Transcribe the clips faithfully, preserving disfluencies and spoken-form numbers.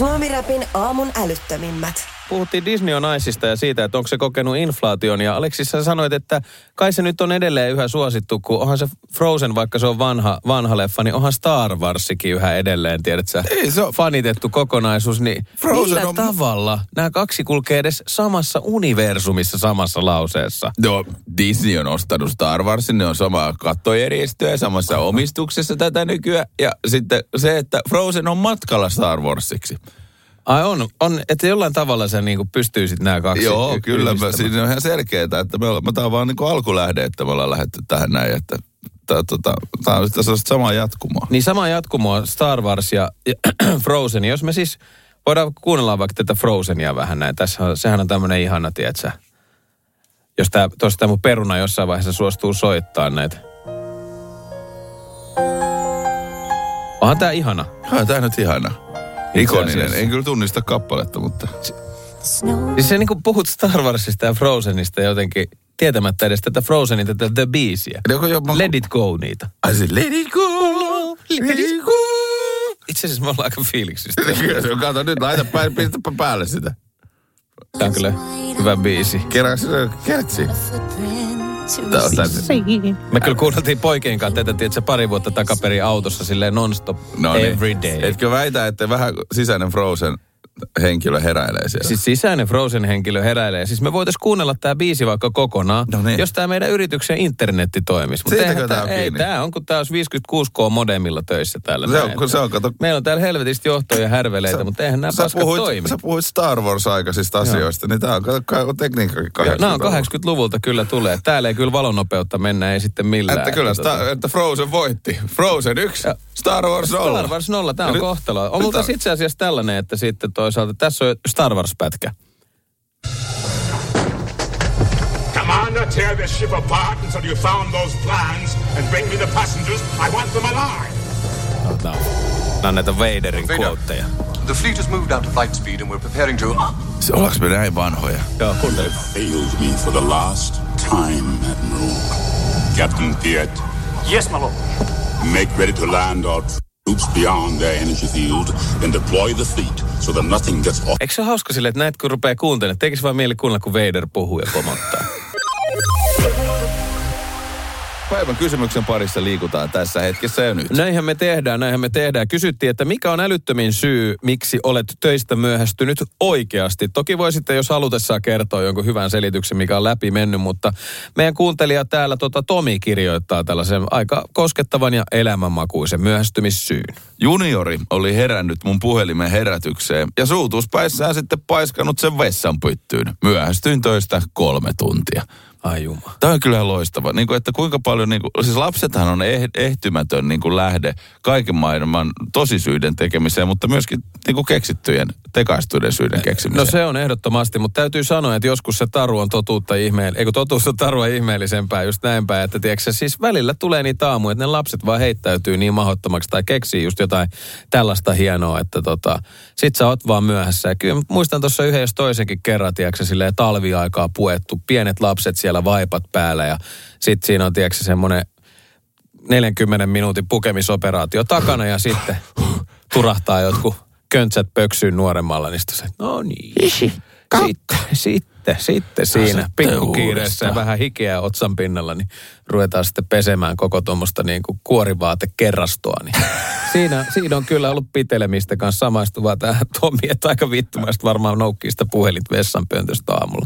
Suomi-räpin aamun älyttömimmät. Puhuttiin Disney on Iceista ja siitä, että onko se kokenut inflaation. Ja Aleksis, sä sanoit, että kai se nyt on edelleen yhä suosittu, kun onhan se Frozen, vaikka se on vanha, vanha leffa, niin onhan Star Warsikin yhä edelleen, tiedät sä, Ei, se on fanitettu kokonaisuus. Niin Frozen millä on... tavalla nämä kaksi kulkee edes samassa universumissa samassa lauseessa? Joo, Disney on ostanut Star Warsin, ne on samaa kattojärjestöä, samassa omistuksessa tätä nykyään. Ja sitten se, että Frozen on matkalla Star Warsiksi. Ai on, on että jollain tavalla sä niinku pystyy sitten nämä kaksi. Joo, y- kyllä. Mä, siinä on ihan selkeää, että me ollaan, tämä on vaan niinku alkulähde, että me ollaan lähdetty tähän näin, että tämä tota, on sitä samaa jatkumoa. Niin sama jatkumoa Star Wars ja, ja Frozen. Jos me siis voidaan kuunnella vaikka tätä Frozenia vähän näin. Tässä on, sehän on tämmöinen ihana, tietsä. Jos tää, tuossa tämä mun peruna jossain vaiheessa suostuu soittaa näitä. Onhan tää ihana. Onhan tää nyt ihana. Ikoninen. En kyllä tunnista kappaletta, mutta... Siis se niin kuin puhut Star Warsista ja Frozenista jotenkin tietämättä edes tätä Frozenin, tätä The Beesia. Jopa... Let it go niitä. Ai se let it go, let it go. Itse asiassa me ollaan aika fiiliksistä. Kyllä se on, kato nyt, laita päälle, pistäpä päälle sitä. Tää on kyllä hyvä biisi. Kerääkö se kertsi? Me kyllä kuunneltiin poikien kanssa tätä, tiedätkö, pari vuotta takaperin autossa silleen non-stop no niin. every day. Etkö väitä, että vähän sisäinen Frozen henkilö heräilee siellä? Siis sisäinen Frozen henkilö heräilee. Siis me voitaisiin kuunnella tää biisi vaikka kokonaan, no niin. jos tää meidän yrityksen internetti toimisi. Siitäkö tää on ei, kiinni? Tää on, kun tää olisi viisikymmentäkuusi K modemilla töissä täällä. Se on, kun se on, kato. Meillä on täällä helvetistä johtoja ja härveleitä, sä, mutta eihän nämä paskat puhuit, toimi. Sä puhuit Star Wars-aikaisista asioista, niin tää on, kato, tekniikka kahdeksankymmentäluvulta. Nämä on kahdeksankymmentäluvulta kyllä tulee. Täällä ei kyllä valonopeutta mennä, ei sitten millään. Että kyllä, että, sta, että Frozen voitti. Frozen yksi, ja Star Wars nolla. Star Wars nolla, tää on nyt, kohtalo. On multa itse asiassa tällainen, että sitten toisaalta tässä on Star Wars-pätkä. Commander, tear this ship apart until you found those plans and bring me the passengers. I want them alive. No, no. Nämä on näitä Vaderin quoteja. The fleet has moved out to light speed and we're preparing to... Se ollaanko me näin vanhoja? Joo, kuuntele. Failed me for the last time, Admiral. Captain Piet. Yes, my lord. Make ready to land our troops beyond their energy field, then deploy the fleet so that nothing gets off. Eikö se ole hauska silleen, että näet kun rupeaa kuuntelemaan, tekisi vaan mieli kuunnella, kun Vader puhuu ja pomottaa. Päivän kysymyksen parissa liikutaan tässä hetkessä jo nyt. Näinhän me tehdään, näinhän me tehdään. Kysyttiin, että mikä on älyttömin syy, miksi olet töistä myöhästynyt oikeasti. Toki voisitte, jos halutessaan kertoa jonkun hyvän selityksen, mikä on läpi mennyt, mutta meidän kuuntelija täällä tota, Tomi kirjoittaa tällaisen aika koskettavan ja elämänmakuisen myöhästymissyyn. Juniori oli herännyt mun puhelimen herätykseen ja suutuspäissään sitten paiskanut sen vessan pyttyyn. Myöhästyin töistä kolme tuntia. Ai juma. Tämä on kyllä loistava. Niin kuin, että kuinka paljon, niin kuin, siis lapsethan on ehtymätön niin kuin lähde kaiken maailman tosisyiden tekemiseen, mutta myöskin niin kuin keksittyjen, tekaistuiden syiden keksimiseen. No se on ehdottomasti, mutta täytyy sanoa, että joskus se taru on totuutta ihmeellisempää, eikö totuus on tarua ihmeellisempää, just näin päin, että tiedätkö, siis välillä tulee niitä aamuja, että ne lapset vaan heittäytyy niin mahdottomaksi tai keksii just jotain tällaista hienoa, että tota, sit sä oot vaan myöhässä. Ja kyllä muistan tuossa yhden jos toisenkin kerran, tiedätkö, silleen talviaikaa puettu, pienet lapset siellä vaipat päällä ja sit siinä on, tiedätkö, semmoinen neljänkymmenen minuutin pukemisoperaatio takana ja sitten turahtaa jotkut köntsät pöksyyn nuoremmalla, niin sitten se, no niin, sitten, sitten, sitten siinä pikkukiireessä ja vähän hikeä otsan pinnalla, niin ruvetaan sitten pesemään koko tuommoista niin kuin kuorivaatekerrastoa, niin siinä, siinä on kyllä ollut pitelemistä kanssa samaistuvaa tähän Tomi, että aika vittumaista varmaan noukkii sitä puhelinta vessanpöntöstä aamulla.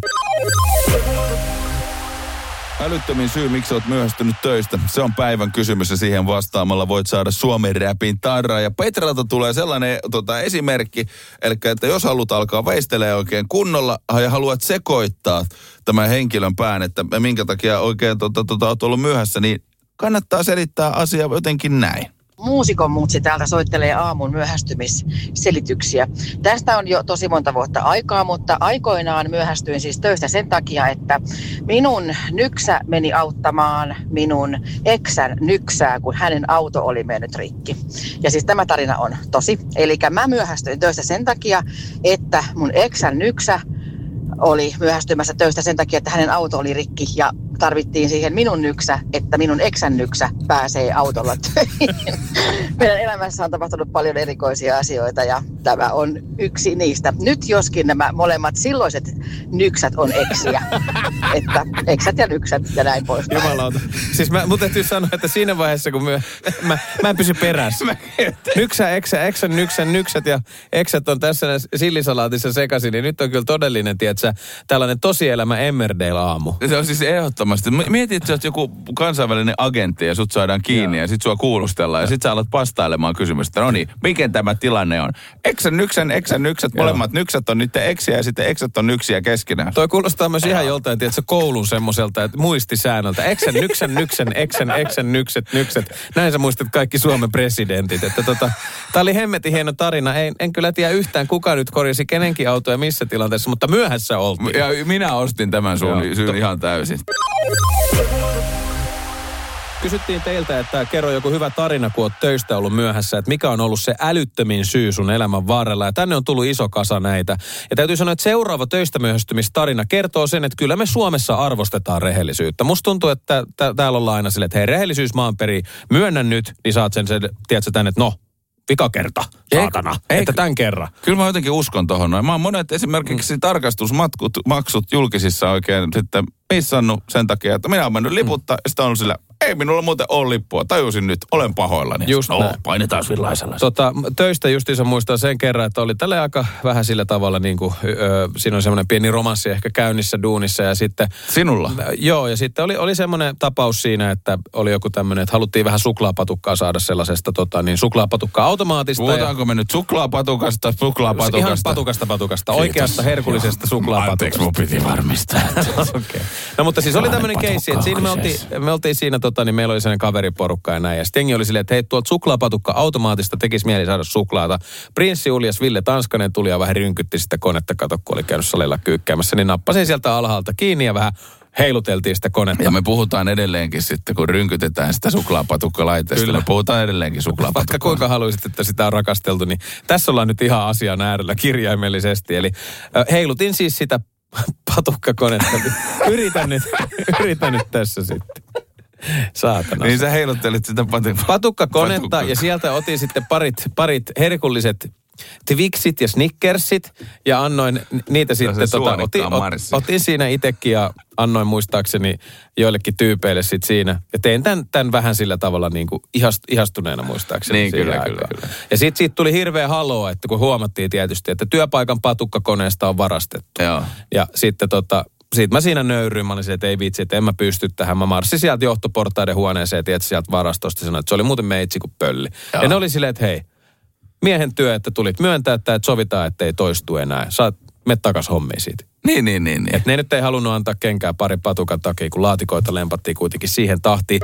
Älyttömin syy, miksi olet myöhästynyt töistä, se on päivän kysymys ja siihen vastaamalla voit saada Suomen räpin tarraa. Ja Petralta tulee sellainen tota, esimerkki, eli että jos haluat alkaa veistelee oikein kunnolla ja haluat sekoittaa tämän henkilön pään, että minkä takia oikein tota, tota, olet ollut myöhässä, niin kannattaa selittää asia jotenkin näin. Muusikon mutsi täältä soittelee aamun myöhästymisselityksiä. Tästä on jo tosi monta vuotta aikaa, mutta aikoinaan myöhästyin siis töistä sen takia, että minun nyksä meni auttamaan minun eksän nyksää, kun hänen auto oli mennyt rikki. Ja siis tämä tarina on tosi. Eli mä myöhästyin töistä sen takia, että mun eksän nyksä oli myöhästymässä töistä sen takia, että hänen auto oli rikki ja tarvittiin siihen minun nyksä, että minun eksän nyksä pääsee autolla töihin. Meidän elämässä on tapahtunut paljon erikoisia asioita ja ystävä on yksi niistä. Nyt joskin nämä molemmat silloiset nyksät on eksiä. Että eksät ja nyksät ja näin pois. Jumalauta. Siis mä, mun täytyy sanoa, että siinä vaiheessa, kun mä, mä, mä en pysy perässä. Nyksä, eksä, eksän, nyksän, nyksät ja eksät on tässä sillisalaatissa sekaisin, niin nyt on kyllä todellinen, tietsä, tällainen tosielämä Emmerdale-aamu. Se on siis ehdottomasti. Mietit, että sä oot joku kansainvälinen agentti ja sut saadaan kiinni ja, ja sit sua kuulustellaan ja sit sä alat vastailemaan kysymystä. No niin, mikä tämä tilanne on? Eksän, nyksän, eksän, nyksät, molemmat nyksät on nyt eksiä ja sitten eksät on nyksiä keskenään. Toi kuulostaa myös ihan joltain, tietsä, koulun semmoiselta, että muistisäännöltä. Eksän, nyksän, nyksän, eksän, eksän, nykset, nykset. Näin sä muistat kaikki Suomen presidentit. Että tota, tää oli hemmetin hieno tarina. En, en kyllä tiedä yhtään, kuka nyt korjasi kenenkin autoja missä tilanteessa, mutta myöhässä oltiin. Ja minä ostin tämän sun syyn ihan täysin. Kysyttiin teiltä, että kerro joku hyvä tarina, kun oot töistä ollut myöhässä, että mikä on ollut se älyttömin syy sun elämän varrella. Ja tänne on tullut iso kasa näitä. Ja täytyy sanoa, että seuraava töistä myöhästymistarina kertoo sen, että kyllä me Suomessa arvostetaan rehellisyyttä. Musta tuntuu, että t- täällä ollaan aina silleen, että hei, rehellisyys maan peri, myönnän nyt, niin saat sen, sen tiedätkö tänne, että no, vika kerta, saatana, ei, että tämän kerran. Kyllä mä jotenkin uskon tohon noin. Mä oon monet esimerkiksi mm. tarkastusmaksut maksut julkisissa oikein sitten missannut sen takia, että minä oon mennyt liputta mm. ja sitten on ollut sillä, ei minulla muuten ole lippua. Tajusin nyt, olen pahoillani. Just no, näin. Painetaan villaisella. Tota, töistä justiinsa muistaa sen kerran, että oli tälle aika vähän sillä tavalla, niin kuin, ö, siinä on semmoinen pieni romanssi ehkä käynnissä duunissa ja sitten... Sinulla? Ö, joo, ja sitten oli, oli semmoinen tapaus siinä, että oli joku tämmöinen, että haluttiin vähän suklaapatukkaa saada sellaisesta tota, niin suklaapatukka-automaatista. Puhutaanko ja... me nyt suklaapatukasta, suklaapatukasta? Ihan patukasta patukasta, Kiitos. Oikeasta herkullisesta suklaapatukasta. Anteeksi, mun piti varmistaa. Okay. No mutta siis oli tämmöinen keissi, että siinä me oltiin, me oltiin siinä, tota, niin meillä oli sellainen kaveriporukka ja näin. Ja sitten jengi oli silleen, että hei, tuolta suklaapatukka-automaatista tekisi mieli saada suklaata. Prinssi Uljas Ville Tanskanen tuli ja vähän rynkytti sitä konetta, kato, kun oli käynyt salilla kyykkäämässä, niin nappasin sieltä alhaalta kiinni ja vähän heiluteltiin sitä konetta. Ja me puhutaan edelleenkin sitten, kun rynkytetään sitä suklaapatukkalaitteesta. Me puhutaan edelleenkin suklaapatukkaa. Vaikka kuinka haluaisit, että sitä on rakasteltu, niin tässä ollaan nyt ihan asian äärellä kirjaimellisesti. Eli äh, heilutin siis sitä patukkakonetta. Yritän nyt, yritän nyt tässä sitten. Saatana. Niin sä heiluttelit sitä patukkaa. Patukkakonetta Patukka. ja sieltä otin sitten parit, parit herkulliset Twixit ja Snickersit ja annoin niitä sitten, tota, otin, ot, otin siinä itsekin ja annoin muistaakseni joillekin tyypeille sitten siinä. Ja tein tämän, tämän vähän sillä tavalla niin kuin ihast, ihastuneena muistaakseni. Niin, kyllä, kyllä, kyllä. Ja sitten siitä tuli hirveä haloo, että kun huomattiin tietysti, että työpaikan patukkakoneesta on varastettu. Joo. Ja sitten tota... Sitten mä siinä nöyryin, mä olin että ei vitsi, että en mä pysty tähän. Mä marssin sieltä johtoportaiden huoneeseen, tietysti sieltä varastosta sanoin, että se oli muuten meitsi kuin pölli. Joo. Ja ne oli silleen, että hei, miehen työ, että tulit myöntää, että sovitaan, että ei toistu enää. Saat, mene takas hommiin siitä. Niin, niin, niin. niin. Että ne nyt ei halunnut antaa kenkää pari patukan takia, kun laatikoita lempattiin kuitenkin siihen tahtiin.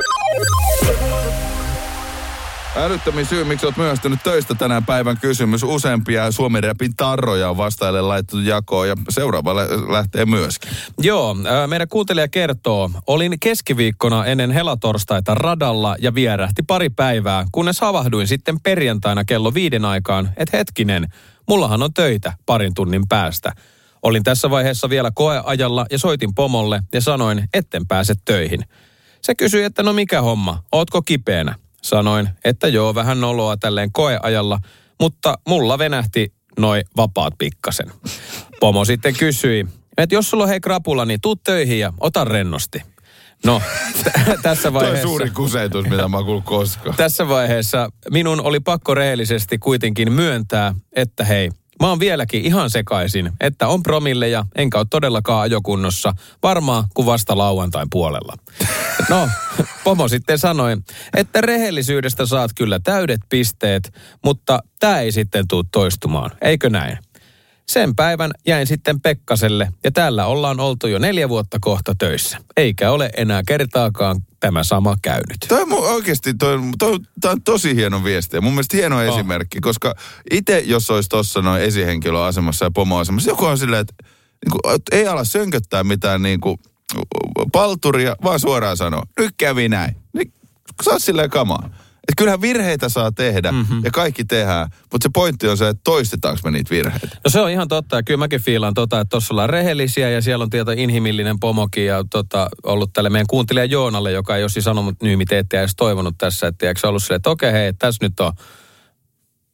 Älyttömin syy, miksi olet myöhästynyt töistä tänään päivän kysymys. Useampia Suomen Rapin tarroja on vastaille laitettu jakoon ja seuraava lähtee myöskin. Joo, meidän kuuntelija kertoo, olin keskiviikkona ennen helatorstaita radalla ja vierähti pari päivää, kunnes havahduin sitten perjantaina kello viiden aikaan, että hetkinen, mullahan on töitä parin tunnin päästä. Olin tässä vaiheessa vielä koeajalla ja soitin pomolle ja sanoin, etten pääse töihin. Se kysyi, että no mikä homma, ootko kipeänä? Sanoin, että joo, vähän noloa tälleen koeajalla, mutta mulla venähti noi vapaat pikkasen. Pomo sitten kysyi, että jos sulla on hei krapula, niin tuu töihin ja ota rennosti. No, t- tässä vaiheessa... Toi suuri kusetus, mitä mä kuulun koskaan. Tässä vaiheessa minun oli pakko rehellisesti kuitenkin myöntää, että hei, mä oon vieläkin ihan sekaisin, että on promilleja, enkä ole todellakaan ajokunnossa, varmaan kuin vasta lauantain puolella. No, pomo sitten sanoi, että rehellisyydestä saat kyllä täydet pisteet, mutta tää ei sitten tule toistumaan, eikö näin? Sen päivän jäin sitten Pekkaselle ja täällä ollaan oltu jo neljä vuotta kohta töissä. Eikä ole enää kertaakaan tämä sama käynyt. Toi on oikeasti, toi, toi, toi on tosi hieno viesti ja mun mielestä hieno oh. esimerkki, koska itse jos olisi tuossa noin esihenkilöasemassa ja pomoasemassa, joku on silleen, että niin kuin, ei ala sönköttää mitään niin kuin, palturia, vaan suoraan sanoo, nyt kävi näin. Niin, sä oot silleen kamaa. Että kyllähän virheitä saa tehdä mm-hmm. ja kaikki tehdään, mutta se pointti on se, että toistetaanko me niitä virheitä. No se on ihan totta ja kyllä mäkin fiilaan tota, että tuossa ollaan rehellisiä ja siellä on tieto inhimillinen pomokin ja tota, ollut tälle meidän kuuntelija Joonalle, joka ei ole siis sanonut nyt, mitä ette edes toivonut tässä, että eikö se ollut silleen, että okei hei, tässä nyt on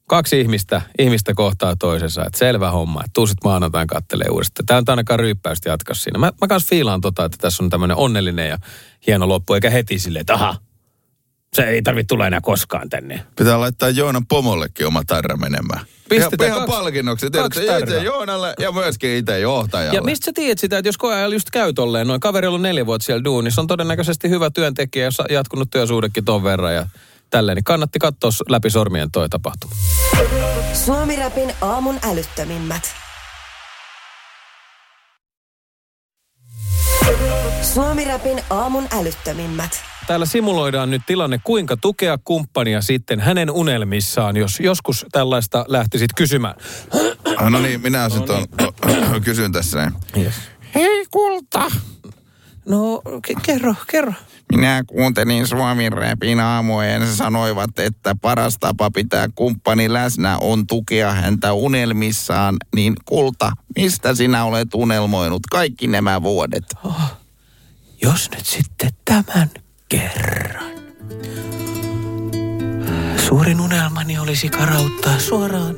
Kaksi ihmistä, ihmistä kohtaa toisensa, että selvä homma, että tuu sit maanantain kattelee uudestaan. Tää on ainakaan ryyppäystä jatkaa siinä. Mä, mä kans fiilaan tota, että tässä on tämmönen onnellinen ja hieno loppu, eikä heti silleen, että aha, se ei tarvitse tulla enää koskaan tänne. Pitää laittaa Joonan pomollekin oma tarra menemään. Pistetään ihan, kaksi, ihan palkinnoksi. kaksi Tiedätkö, Joonalle ja myöskin itse johtajalle. Ja mistä sä tiedät sitä, että jos koeajalla just käy tolleen, noin kaveri on ollut neljä vuotta siellä duunissa, on todennäköisesti hyvä työntekijä, jos jatkunut työsuhdekin ton verran ja tälleen, niin kannatti katsoa läpi sormien toi tapahtuma. Suomi-räpin aamun älyttömimmät. Suomi-räpin aamun älyttömimmät. Täällä simuloidaan nyt tilanne, kuinka tukea kumppania sitten hänen unelmissaan, jos joskus tällaista lähtisit kysymään. No niin, minä sitten on, kysyn tässä näin. Yes. Hei kulta. No, ke- kerro, kerro. Minä kuuntelin Suomi-räpin aamua ja ne sanoivat, että paras tapa pitää kumppani läsnä on tukea häntä unelmissaan. Niin kulta, mistä sinä olet unelmoinut kaikki nämä vuodet? Oh, jos nyt sitten tämän kerran. Suurin unelmani olisi karauttaa suoraan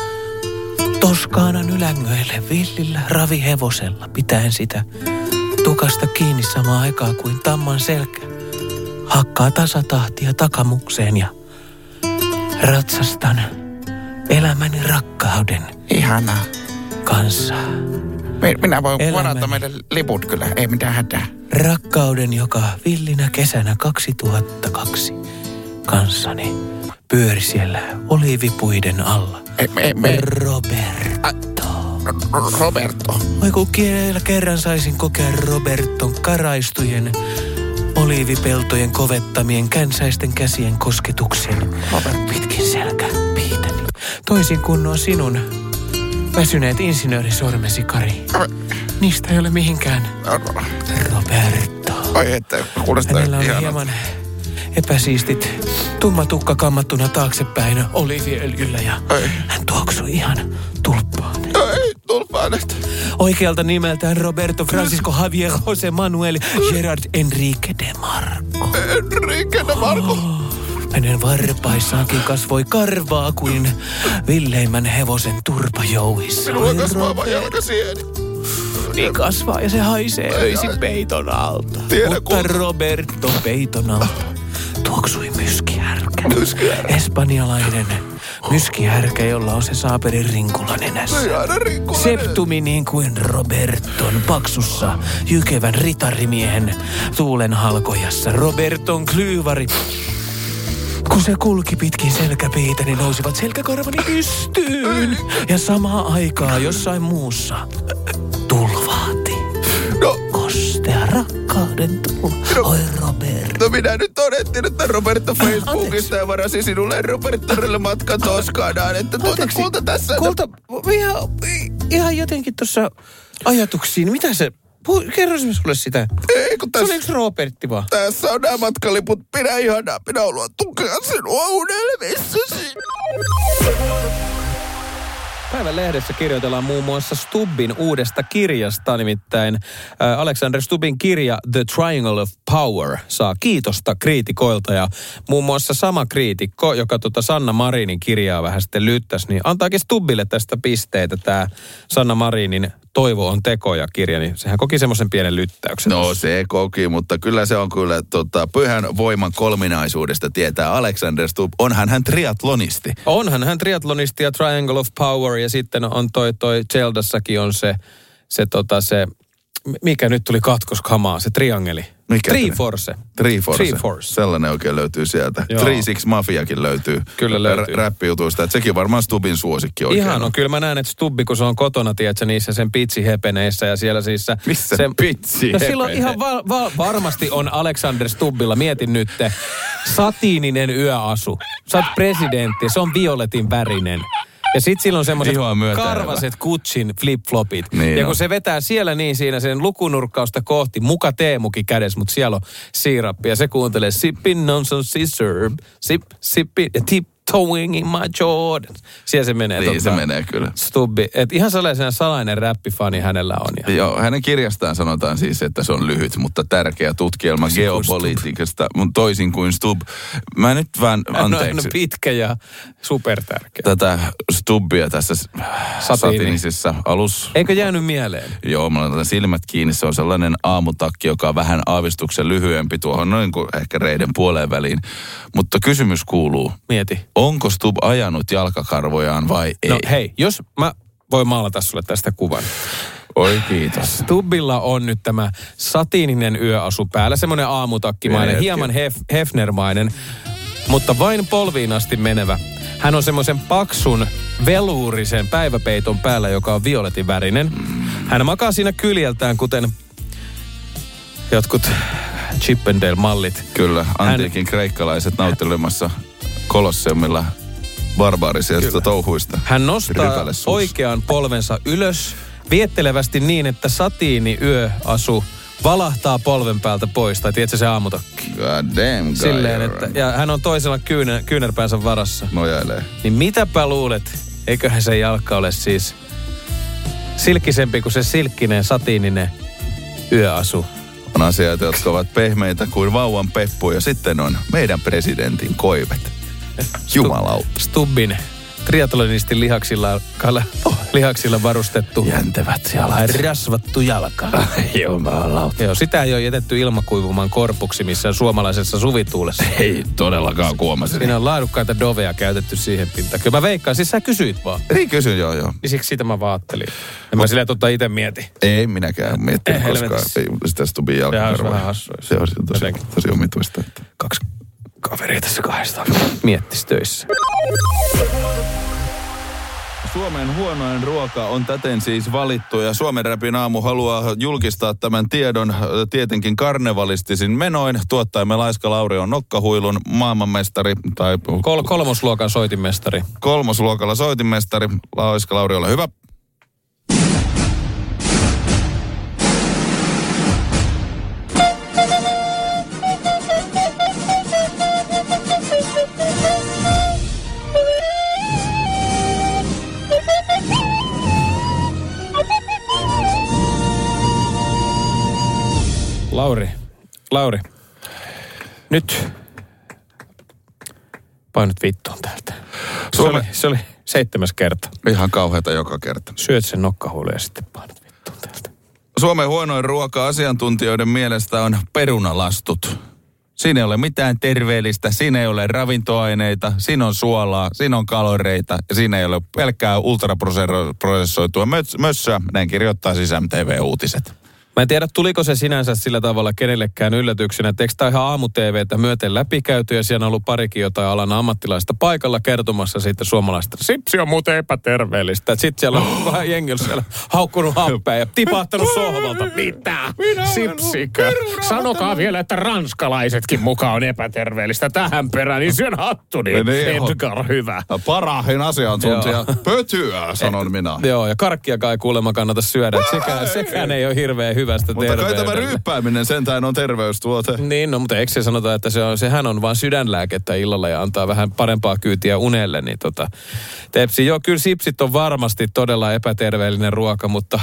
Toskaanan ylängöille villillä ravihevosella, pitäen sitä tukasta kiinni samaan aikaan kuin tamman selkä. Hakkaa tasatahtia takamukseen ja ratsastan elämäni rakkauden. Ihanaa. Kanssa. Minä voin Elämäni. varata meille liput kyllä, ei mitään hätää. Rakkauden, joka villinä kesänä kaksituhattakaksi kanssani pyöri siellä oliivipuiden alla. Ei, me, me. Roberto. Roberto. Oi kun kielellä kerran saisin kokea Roberton karaistujen, oliivipeltojen kovettamien känsäisten käsien kosketuksen. Robert pitkin selkäpiitäni. Toisin kuin nuo sinun väsyneet insinöörisormesi, Kari. Niistä ei ole mihinkään. Roberto. Oi, että kuulostaa Hänellä on ihanalta. hieman epäsiistit tumma tukka kammattuna taaksepäin oliiviöljyllä ja Ei. hän tuoksui ihan tulppaan. Ei, tulpaan näistä. Oikealta nimeltään Roberto Francisco Javier Jose Manuel Gerard Enrique de Marco. Enrique de Marco. Hänen varpaissaankin kasvoi karvaa kuin villeimmän hevosen turpajouhissa. Minulla kasvaa vaan jalkasieni. Niin kasvaa ja se haisee öisin peiton alta. Tiedä, Mutta kun- Roberto peiton alta tuoksui myskihärkä. Myskihärkä. Espanjalainen myskihärkä, jolla on se saaperin rinkula nenässä. Ei aina rinkula. Septumi niin kuin Roberton paksussa jykevän ritarimiehen tuulen halkojassa. Roberton klyyvari. Kun se kulki pitkin selkäpiitä, niin nousivat selkäkorvani pystyyn. Ja samaa aikaa jossain muussa tulvaati. No, Kostea rakkauden tulla. Oi Roberto. no minä nyt todettiin, että Roberto Facebookista ja varasi sinulle Robertorille matkan Toskanaan, että tuota Anteeksi, kulta tässä. Kulta, ihan, ihan jotenkin tuossa ajatuksiin. Mitä se, puhu, kerro se sulle sitä. Ei, kun Se oli tässä, yksi Robertti vaan. tässä on nämä matkaliput. Pidä ihanaa, minä haluan tukea sinua unelmissasi. Päivän lehdessä kirjoitellaan muun muassa Stubbin uudesta kirjasta, nimittäin äh, Alexander Stubbin kirja The Triangle of Power saa kiitosta kriitikoilta ja muun muassa sama kriitikko, joka tota Sanna Marinin kirjaa vähän sitten lyttäsi, niin antaakin Stubbille tästä pisteitä. Tämä Sanna Marinin Toivo on tekoja -kirja, niin sehän koki semmoisen pienen lyttäyksen. No se koki, mutta kyllä se on kyllä tota, pyhän voiman kolminaisuudesta tietää Alexander Stubb. Onhan hän triatlonisti. Onhan hän triatlonisti ja Triangle of Power ja sitten on toi, toi Zeldassakin on se, se, tota, se, mikä nyt tuli katkoskamaa, se triangeli. Mikä Triforce. Triforce. Triforce. Sellainen oikein löytyy sieltä. Joo. Three Six Mafiakin löytyy. Kyllä löytyy. R- räppijutuista. Että sekin varmaan Stubbin suosikki oikein. Ihan on. Kyllä mä näen, että Stubbi, kun se on kotona, tiedätkö, niissä sen pitsihepeneissä ja siellä siis... Missä se, pitsi No silloin ihan va- va- varmasti on Alexander Stubbilla, mietin nyt, satiininen yöasu. Sä oot presidentti, se on violetin värinen. Ja sit silloin semmoiset Ihoa myötäilevä. karvaset Gucciin flip-flopit. Niin ja on. kun se vetää siellä niin siinä sen lukunurkkausta kohti, muka teemuki kädessä, mutta siellä on siirappi. Ja se kuuntelee sippin nonsense syrup, sip, sippi ja tip, towing in my Jordans. Siellä se menee. Niin totta. se menee kyllä. Stubbi. Et ihan sellainen salainen räppifani hänellä on. Ja. Joo, hänen kirjastaan sanotaan siis, että se on lyhyt, mutta tärkeä tutkielma geopolitiikasta, toisin kuin Stubb. Mä nyt vaan, anteeksi. No, no pitkä ja supertärkeä. Tätä Stubbia tässä satiinisessa alus. Eikö jäänyt mieleen? Joo, mulla on silmät kiinni. Se on sellainen aamutakki, joka on vähän aavistuksen lyhyempi tuohon noin kuin ehkä reiden puoleen väliin. Mutta kysymys kuuluu. Mieti. Onko Stubb ajanut jalkakarvojaan vai ei? No hei, jos mä voin maalata sulle tästä kuvan. Oi kiitos. Stubbilla on nyt tämä satiininen yöasu päällä, semmoinen aamutakkimainen, Hetki. hieman hef, Hefnermainen, mutta vain polviin asti menevä. Hän on semmoisen paksun veluurisen päiväpeiton päällä, joka on violetin värinen. Hän makaa siinä kyljeltään, kuten jotkut Chippendale-mallit. Kyllä, antiikin Hän... kreikkalaiset nauttelemassa Kolosseumilla barbaarisista touhuista. Hän nostaa oikean polvensa ylös viettelevästi niin, että satiini yöasu valahtaa polven päältä pois. Tai tiedätkö se aamutakki? God damn, Silleen, että, ja hän on toisella kyynä, kyynärpäänsä varassa. Nojailee. Niin mitäpä luulet, eiköhän se jalka ole siis silkkisempi kuin se silkkinen satiininen yöasu. On asioita, jotka ovat pehmeitä kuin vauvan peppu ja sitten on meidän presidentin koivet. Jumalauta. Stubbin triatlonistin lihaksilla, kala, oh, lihaksilla varustettu. Jäntevät jalat. Rasvattu jalka. Jumalauta. Joo, sitä ei ole jätetty ilmakuivumaan korpuksi missään suomalaisessa suvituulessa. Ei todellakaan kuomasin. Siinä on laadukkaita doveja käytetty siihen pintaan. Kyllä mä veikkaan, siis sä kysyit vaan. Niin kysyn, joo joo. Niin siksi sitä mä vaattelin. En mä silleen totta itse mieti. Ei minäkään miettinyt Eh, koskaan. Ei, sitä Stubbin jalkakarvoja. Se on vähän hassua. Se on tosi, tosi omituista. Että... Kaksi kaveria tässä kahdestaan miettis töissä. Suomen huonoin ruoka on täten siis valittu ja Suomen Räpin aamu haluaa julkistaa tämän tiedon tietenkin karnevalistisin menoin. Tuottajamme Laiska Lauri on nokkahuilun maailmanmestari tai... Kol- kolmosluokan soitinmestari. Kolmosluokalla soitinmestari. Laiska Lauri, ole hyvä. Lauri, Lauri, nyt painut vittuun täältä. Se, Suome... oli, se oli seitsemäs kerta. Ihan kauheata joka kerta. Syöt sen nokkahuilun ja sitten painut vittuun täältä. Suomen huonoin ruoka asiantuntijoiden mielestä on perunalastut. Siinä ei ole mitään terveellistä, siinä ei ole ravintoaineita, siinä on suolaa, siinä on kaloreita ja siinä ei ole pelkkää ultraprosessoitua mös- mössöä. Näin kirjoittaa siis M T V-uutiset. Mä en tiedä, tuliko se sinänsä sillä tavalla kenellekään yllätyksenä, että eikö tämä ihan aamu-T V:tä myöten läpikäyty ja siellä on ollut parikin jotain alan ammattilaista paikalla kertomassa siitä suomalaista. Sipsi on muuten epäterveellistä. Sitten siellä on vähän jengi siellä haukkunut happea ja tipahtanut sohvalta. Mitä? Sipsikö? Sanokaa vielä, että ranskalaisetkin mukaan on epäterveellistä tähän perään, niin syön hattuni. Edgar, hyvä. Parahin asiantuntija pötyä, sanon minä. Joo, ja karkkiakaan ei kuulemma kannata syödä. Sekään, sekään ei ole hirveän hyvä. Mutta kai tämä ryyppääminen sentään on terveystuote. Niin, no mutta eikö se sanota, että se on, sehän on vaan sydänlääkettä illalla ja antaa vähän parempaa kyytiä unelle, niin tota, tepsi, joo, kyllä sipsit on varmasti todella epäterveellinen ruoka, mutta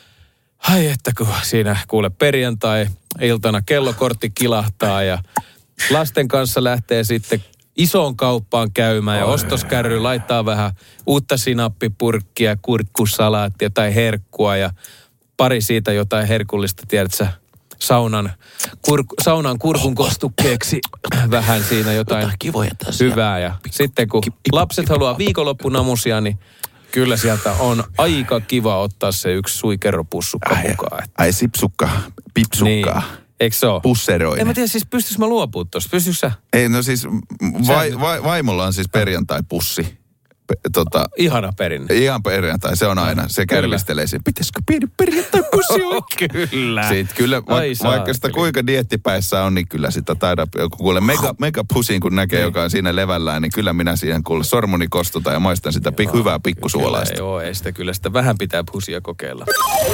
ai että kun siinä kuule perjantai-iltana kellokortti kilahtaa ja lasten kanssa lähtee sitten isoon kauppaan käymään ja ostoskärry laittaa vähän uutta sinappipurkkia, kurkkusalaattia tai herkkua ja pari siitä jotain herkullista, tiedätkö, saunan, kur, saunan kurkun kostukkeeksi vähän siinä jotain hyvää. Ja sitten kun lapset haluaa viikonloppunamusia, niin kyllä sieltä on aika kiva ottaa se yksi suikeropussukka mukaan. Että. Ai sipsukka, pipsukka. Niin. Eikö se ole? Pusseroinen. En mä tiedä, siis pystyisikö mä luopumaan tuosta? Pystyisikö sä? Ei, no siis vai, vai, vaimolla on siis perjantai-pussi. Pe, tota, ihana perinne. Ihan perjantai, se on aina. Se kärvistelee sen. Pitäisikö pieni perjantai-pussi oikein? Kyllä. Sitten kyllä, va, vaikka sitä kuinka diettipäissä on, niin kyllä sitä taida, kuule mega, mega pusin, kun näkee, joka on siinä levällään, niin kyllä minä siihen kuule sormuni kostutan ja maistan sitä pik, hyvää pikkusuolaista. Joo, ei sitä kyllä, sitä vähän pitää pusia kokeilla.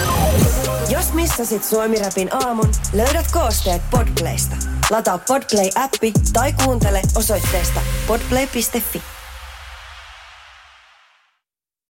Jos missasit Suomi-räpin aamun, löydät koosteet Podplaysta. Lataa Podplay-appi tai kuuntele osoitteesta podplay piste fi.